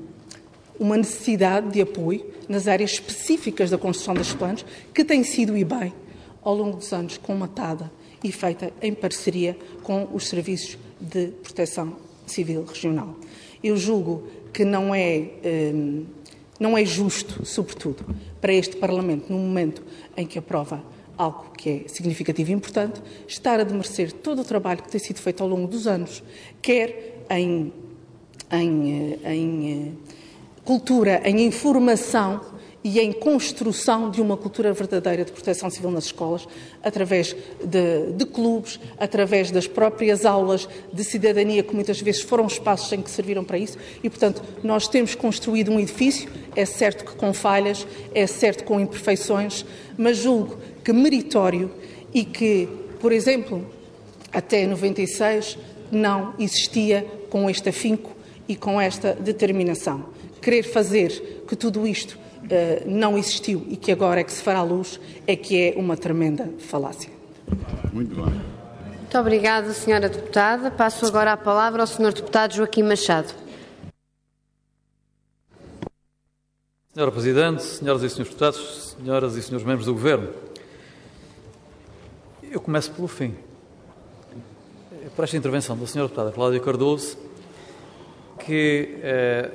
uma necessidade de apoio nas áreas específicas da construção destes planos, que tem sido, e bem, ao longo dos anos, comatada e feita em parceria com os serviços de proteção civil regional. Eu julgo que não é, um, não é justo, sobretudo, para este Parlamento, no momento em que aprova algo que é significativo e importante, estar a demerecer todo o trabalho que tem sido feito ao longo dos anos, quer em, em, em cultura, em informação e em construção de uma cultura verdadeira de proteção civil nas escolas, através de, de clubes, através das próprias aulas de cidadania, que muitas vezes foram espaços em que serviram para isso, e, portanto, nós temos construído um edifício, é certo que com falhas, é certo com imperfeições, mas julgo que meritório e que, por exemplo, até noventa e seis não existia com este afinco e com esta determinação. Querer fazer que tudo isto Uh, não existiu e que agora é que se fará luz, é que é uma tremenda falácia. Muito bem. Muito obrigada, senhora deputada. Passo agora a palavra ao senhor deputado Joaquim Machado. Senhora Presidente, senhoras e senhores deputados, senhoras e senhores membros do Governo, eu começo pelo fim. Por esta intervenção da senhora deputada Cláudia Cardoso, que eh,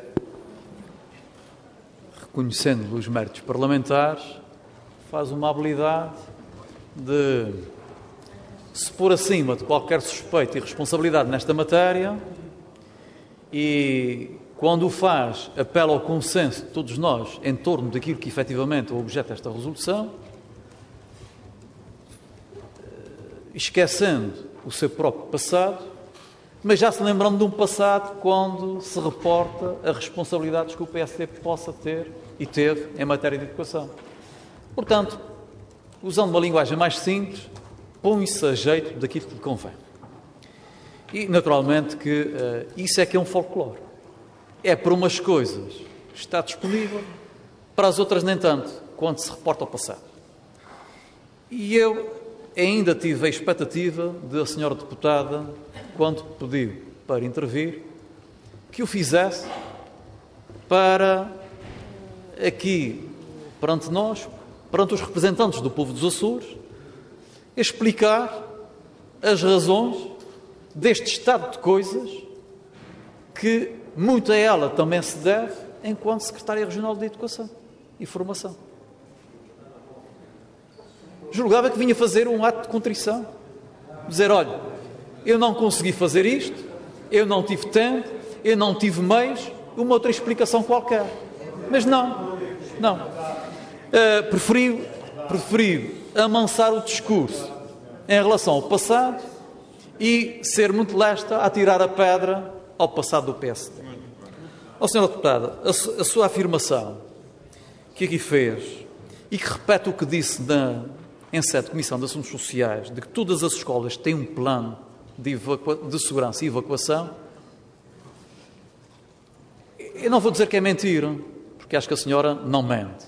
reconhecendo os méritos parlamentares, faz uma habilidade de se pôr acima de qualquer suspeito e responsabilidade nesta matéria e, quando o faz, apela ao consenso de todos nós em torno daquilo que efetivamente é o objeto desta resolução, esquecendo o seu próprio passado, mas já se lembrando de um passado quando se reporta as responsabilidades que o P S D possa ter e teve em matéria de educação. Portanto, usando uma linguagem mais simples, põe-se a jeito daquilo que lhe convém. E, naturalmente, que uh, isso é que é um folclore. É para umas coisas está disponível, para as outras nem tanto, quando se reporta ao passado. E eu ainda tive a expectativa da senhora deputada, quando pediu para intervir, que o fizesse para aqui, perante nós, perante os representantes do povo dos Açores, explicar as razões deste estado de coisas que muito a ela também se deve enquanto Secretária Regional de Educação e Formação. Julgava que vinha fazer um ato de contrição, dizer, olha, eu não consegui fazer isto, eu não tive tempo, eu não tive meios, uma outra explicação qualquer. Mas não, não. Uh, preferiu, preferiu amansar o discurso em relação ao passado e ser muito lesta a tirar a pedra ao passado do P S D. Ó, senhora deputada, a, a sua afirmação que aqui fez e que repete o que disse na, em sede de Comissão de Assuntos Sociais, de que todas as escolas têm um plano de, evacua, de segurança e evacuação, eu não vou dizer que é mentira, porque acho que a senhora não mente,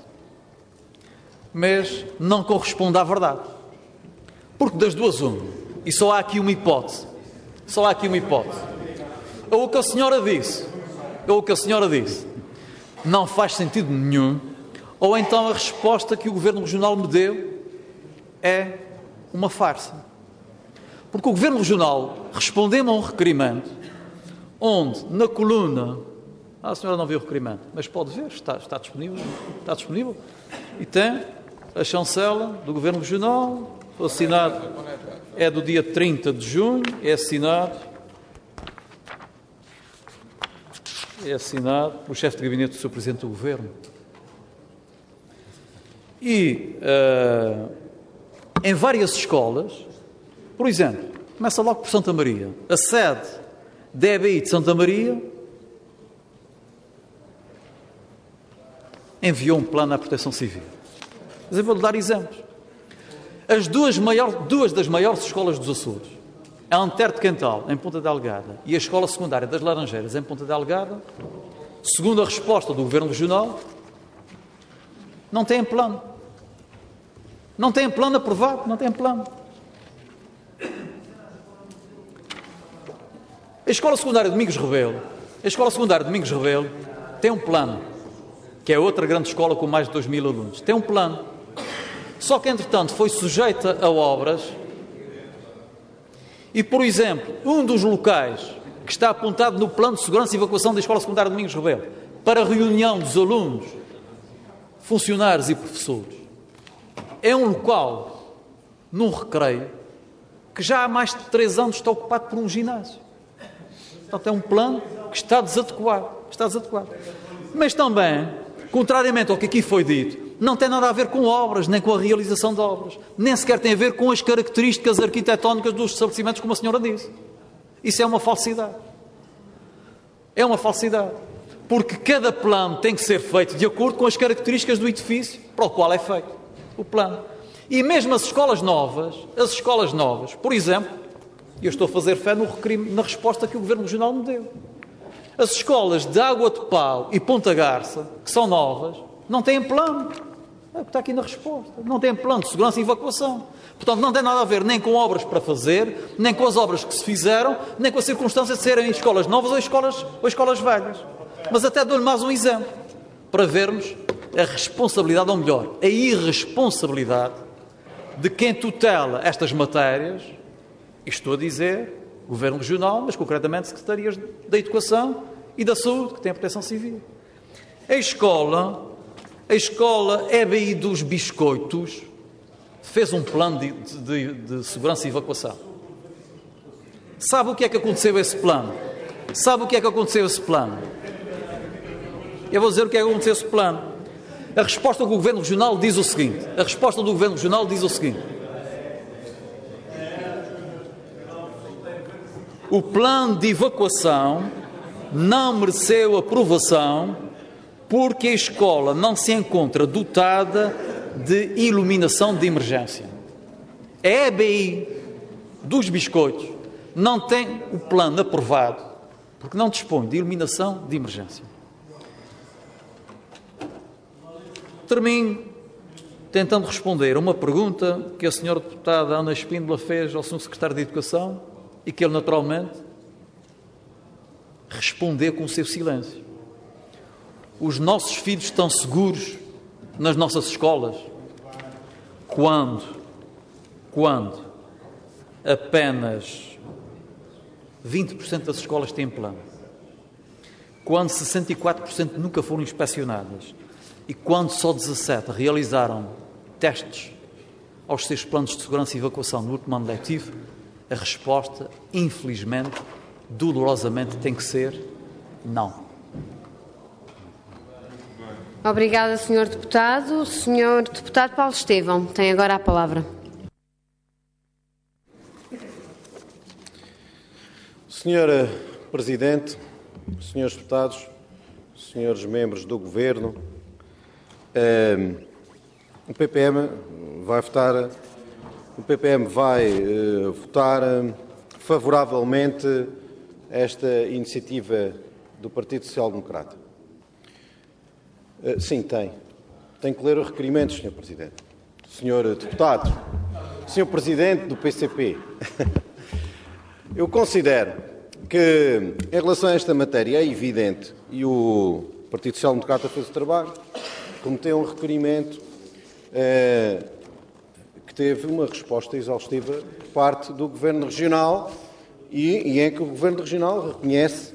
mas não corresponde à verdade. Porque das duas uma, e só há aqui uma hipótese, só há aqui uma hipótese. Ou o que a senhora disse, ou o que a senhora disse, não faz sentido nenhum, ou então a resposta que o Governo Regional me deu é uma farsa. Porque o Governo Regional respondeu-me a um requerimento onde, na coluna, ah, a senhora não viu o requerimento, mas pode ver, está, está disponível, está disponível, e tem a chancela do Governo Regional, assinado, é do dia trinta de junho, é assinado, é assinado pelo chefe de gabinete do senhor Presidente do Governo. E uh, em várias escolas, por exemplo, começa logo por Santa Maria, a sede da E B I de Santa Maria enviou um plano à Proteção Civil. Mas eu vou-lhe dar exemplos. As duas, maiores, duas das maiores escolas dos Açores, a Antero de Quental, em Ponta Delgada, e a Escola Secundária das Laranjeiras, em Ponta Delgada, segundo a resposta do Governo Regional, não têm plano. Não têm plano aprovado, não têm plano. A Escola Secundária Domingos Rebelo, a Escola Secundária Domingos Rebelo tem um plano, que é outra grande escola com mais de dois mil alunos. Tem um plano. Só que, entretanto, foi sujeita a obras e, por exemplo, um dos locais que está apontado no plano de segurança e evacuação da Escola Secundária Domingos Rebelo para a reunião dos alunos, funcionários e professores, é um local, num recreio, que já há mais de três anos está ocupado por um ginásio. Portanto, é um plano que está desadequado. Está desadequado. Mas também, contrariamente ao que aqui foi dito, não tem nada a ver com obras, nem com a realização de obras. Nem sequer tem a ver com as características arquitetónicas dos estabelecimentos, como a senhora disse. Isso é uma falsidade. É uma falsidade. Porque cada plano tem que ser feito de acordo com as características do edifício para o qual é feito o plano. E mesmo as escolas novas, as escolas novas, por exemplo, eu estou a fazer fé no requerim- na resposta que o Governo Regional me deu. As escolas de Água de Pau e Ponta Garça, que são novas, não têm plano. É o que está aqui na resposta. Não têm plano de segurança e evacuação. Portanto, não tem nada a ver nem com obras para fazer, nem com as obras que se fizeram, nem com a circunstância de serem escolas novas ou escolas, ou escolas velhas. Mas até dou-lhe mais um exemplo, para vermos a responsabilidade, ou melhor, a irresponsabilidade de quem tutela estas matérias, e estou a dizer Governo Regional, mas concretamente Secretarias da Educação e da Saúde, que têm a Proteção Civil. A escola, a escola E B I dos Biscoitos fez um plano de, de, de segurança e evacuação. Sabe o que é que aconteceu a esse plano? Sabe o que é que aconteceu a esse plano? Eu vou dizer o que é que aconteceu a esse plano. A resposta do Governo Regional diz o seguinte. A resposta do Governo Regional diz o seguinte. O plano de evacuação não mereceu aprovação porque a escola não se encontra dotada de iluminação de emergência. A E B I dos biscoitos não tem o plano aprovado porque não dispõe de iluminação de emergência. Termino tentando responder a uma pergunta que a senhora deputada Ana Espíndola fez ao senhor secretário de Educação e que ele naturalmente respondeu com o seu silêncio. Os nossos filhos estão seguros nas nossas escolas? Quando? Quando apenas vinte por cento das escolas têm plano? Quando sessenta e quatro por cento nunca foram inspecionadas? E quando só dezassete realizaram testes aos seus planos de segurança e evacuação no último ano letivo? A resposta, infelizmente, dolorosamente, tem que ser não. Obrigada, senhor Deputado. senhor Deputado Paulo Estevão tem agora a palavra. senhora Presidente, senhores Deputados, senhores membros do Governo, eh, o P P M vai votar, o P P M vai eh, votar eh, favoravelmente esta iniciativa do Partido Social Democrata. Uh, sim, tem. Tem que ler os requerimentos, senhor Presidente. senhor Deputado, senhor Presidente do P C P, eu considero que, em relação a esta matéria, é evidente, e o Partido Social Democrata fez o trabalho, cometeu um requerimento uh, que teve uma resposta exaustiva por parte do Governo Regional e, e em que o Governo Regional reconhece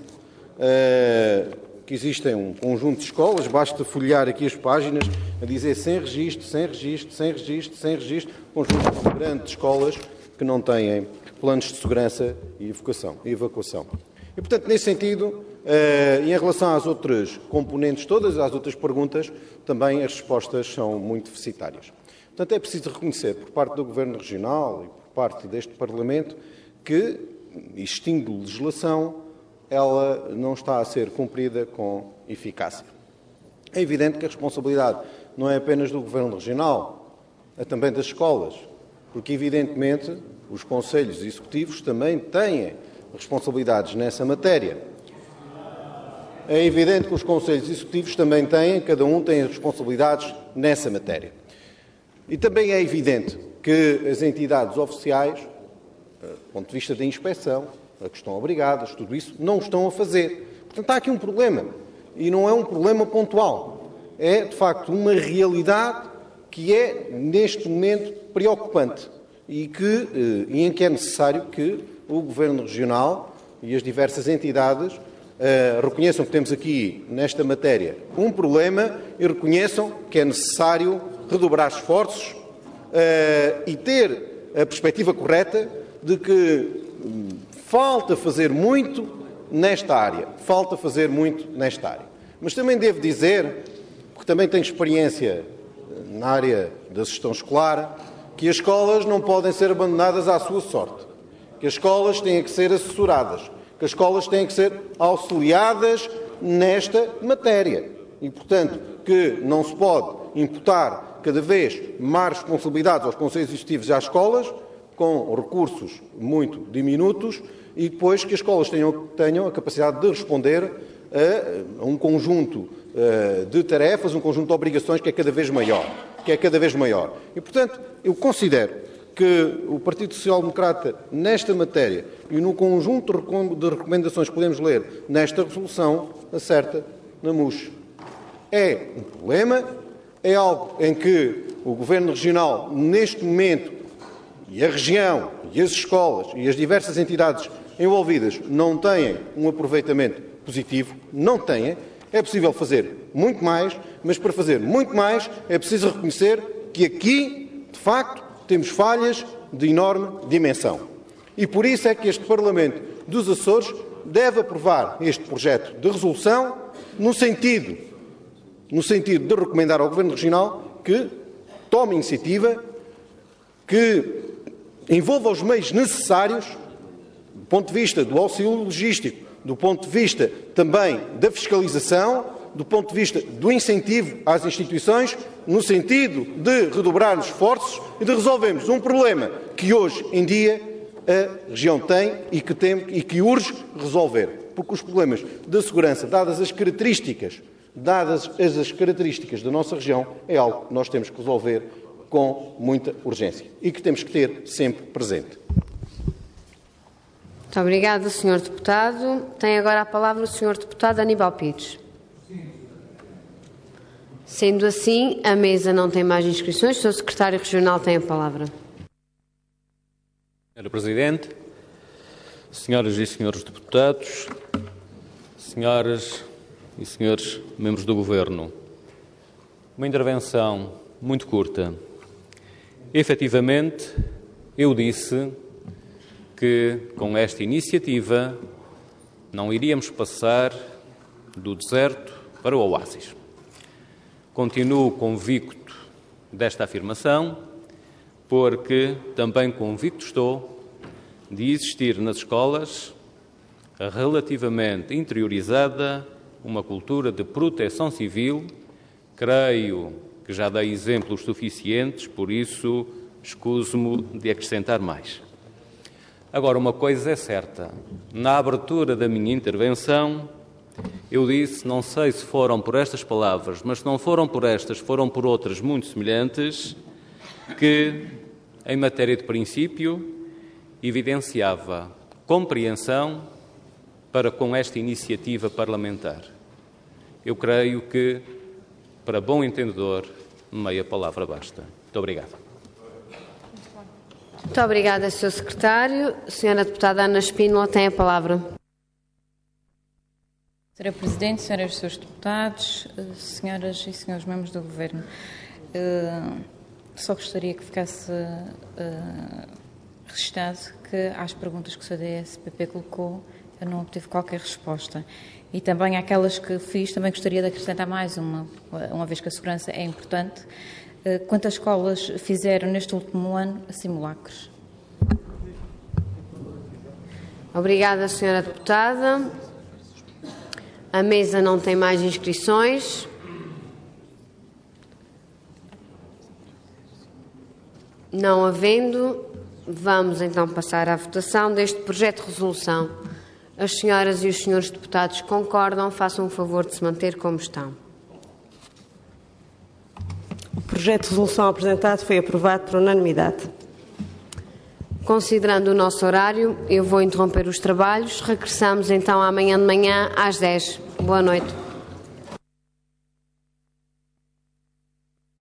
uh, que existem um conjunto de escolas, basta folhear aqui as páginas, a dizer sem registro, sem registro, sem registro, sem registro, um conjunto grande de escolas que não têm planos de segurança e evacuação. E, evacuação. e portanto, nesse sentido, uh, e em relação às outras componentes todas, às outras perguntas, também as respostas são muito deficitárias. Portanto, é preciso reconhecer por parte do Governo Regional e por parte deste Parlamento que, existindo legislação, ela não está a ser cumprida com eficácia. É evidente que a responsabilidade não é apenas do Governo Regional, é também das escolas, porque, evidentemente, os conselhos executivos também têm responsabilidades nessa matéria. É evidente que os conselhos executivos também têm, cada um tem responsabilidades nessa matéria. E também é evidente que as entidades oficiais, do ponto de vista da inspeção, a que estão obrigadas, tudo isso, não estão a fazer. Portanto, há aqui um problema. E não é um problema pontual. É, de facto, uma realidade que é, neste momento, preocupante e, que, e em que é necessário que o Governo Regional e as diversas entidades uh, reconheçam que temos aqui, nesta matéria, um problema e reconheçam que é necessário redobrar esforços uh, e ter a perspectiva correta de que um, falta fazer muito nesta área. Falta fazer muito nesta área. Mas também devo dizer, porque também tenho experiência na área da gestão escolar, que as escolas não podem ser abandonadas à sua sorte. Que as escolas têm que ser assessoradas. Que as escolas têm que ser auxiliadas nesta matéria. E, portanto, que não se pode imputar cada vez mais responsabilidades aos conselhos executivos e às escolas, com recursos muito diminutos, e depois que as escolas tenham, tenham a capacidade de responder a, a um conjunto uh, de tarefas, um conjunto de obrigações que é cada vez maior. Que é cada vez maior. E, portanto, eu considero que o Partido Social Democrata, nesta matéria, e no conjunto de recomendações que podemos ler nesta resolução, acerta na mousse. É um problema, é algo em que o Governo Regional, neste momento, e a região, e as escolas, e as diversas entidades envolvidas não têm um aproveitamento positivo, não têm. É possível fazer muito mais, mas para fazer muito mais é preciso reconhecer que aqui, de facto, temos falhas de enorme dimensão. E por isso é que este Parlamento dos Açores deve aprovar este projeto de resolução no sentido, no sentido de recomendar ao Governo Regional que tome iniciativa, que envolva os meios necessários do ponto de vista do auxílio logístico, do ponto de vista também da fiscalização, do ponto de vista do incentivo às instituições, no sentido de redobrar os esforços e de resolvermos um problema que hoje em dia a região tem e que, tem, e que urge resolver. Porque os problemas da segurança, dadas as características, dadas as características da nossa região, é algo que nós temos que resolver com muita urgência e que temos que ter sempre presente. Muito obrigada, senhor Deputado. Tem agora a palavra o senhor Deputado Aníbal Pires. Sendo assim, a mesa não tem mais inscrições. O senhor Secretário Regional tem a palavra. Senhora Presidente, senhoras e senhores deputados, senhoras e senhores membros do Governo, uma intervenção muito curta. Efetivamente, eu disse que com esta iniciativa não iríamos passar do deserto para o oásis. Continuo convicto desta afirmação, porque também convicto estou de existir nas escolas relativamente interiorizada uma cultura de proteção civil. Creio que já dei exemplos suficientes, por isso escuso-me de acrescentar mais. Agora, uma coisa é certa. Na abertura da minha intervenção, eu disse, não sei se foram por estas palavras, mas se não foram por estas, foram por outras muito semelhantes, que, em matéria de princípio, evidenciava compreensão para com esta iniciativa parlamentar. Eu creio que, para bom entendedor, meia palavra basta. Muito obrigado. Muito obrigada, senhor Secretário. A senhora Deputada Ana Espínola tem a palavra. Senhora Presidente, senhoras e senhores deputados, senhoras e senhores membros do Governo, só gostaria que ficasse registado que às perguntas que o C D S P P colocou eu não obtive qualquer resposta. E também àquelas que fiz, também gostaria de acrescentar mais uma, uma vez que a segurança é importante. Quantas escolas fizeram neste último ano simulacros? Obrigada, senhora Deputada. A mesa não tem mais inscrições. Não havendo, vamos então passar à votação deste projeto de resolução. As senhoras e os senhores deputados concordam, façam o favor de se manter como estão. O projeto de resolução apresentado foi aprovado por unanimidade. Considerando o nosso horário, eu vou interromper os trabalhos. Regressamos então amanhã de manhã às dez. Boa noite.